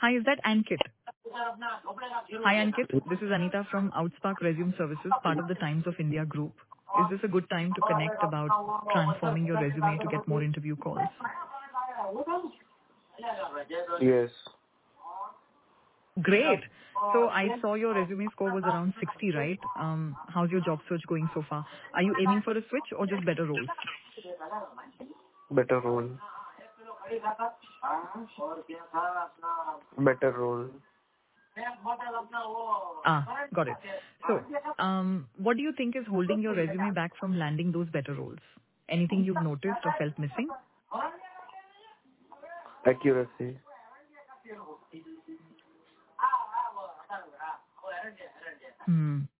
Hi, is that Ankit? Hi, Ankit. This is Anita from Outspark Resume Services, part of the Times of India group. Is this a good time to connect about transforming your resume to get more interview calls? Yes. Great. So I saw your resume score was around 60, right? How's your job search going so far? Are you aiming for a switch or just better roles? Better role. Better role. Got it. So, what do you think is holding your resume back from landing those better roles? Anything you've noticed or felt missing? Accuracy. Hmm.